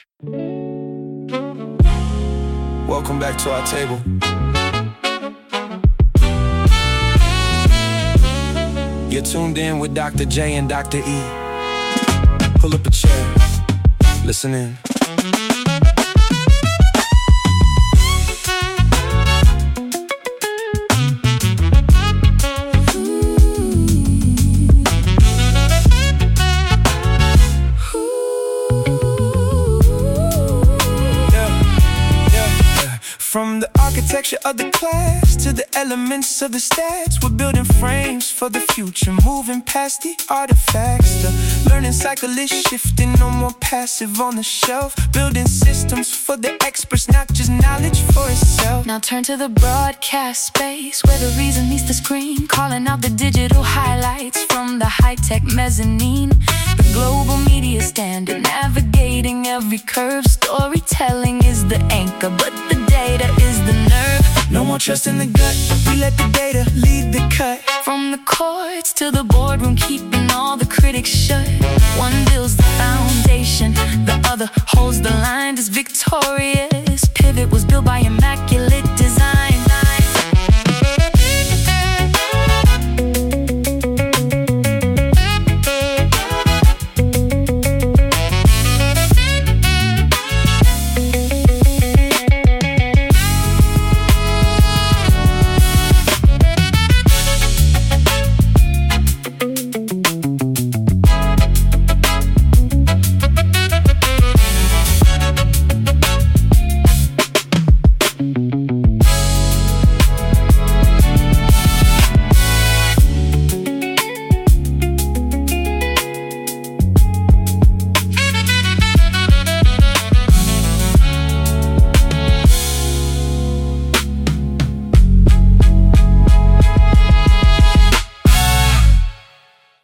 Welcome back to our table. You're tuned in with Dr. J and Dr. E. Pull up a chair, listen in. From the architecture of the class to the elements of the stats, we're building frames for the future, moving past the artifacts. The learning cycle is shifting, no more passive on the shelf, building systems for the experts, not just knowledge for itself. Now turn to the broadcast space where the reason meets the screen, calling out the digital highlights from the high-tech mezzanine. The global media standard, navigating every curve. Storytelling is the anchor, but the data is the nerve. No more trust in the gut, we let the data lead the cut. From the courts to the boardroom, keeping all the critics shut. One builds the foundation, the other holds the line. Is victorious. Pivot was built by immaculate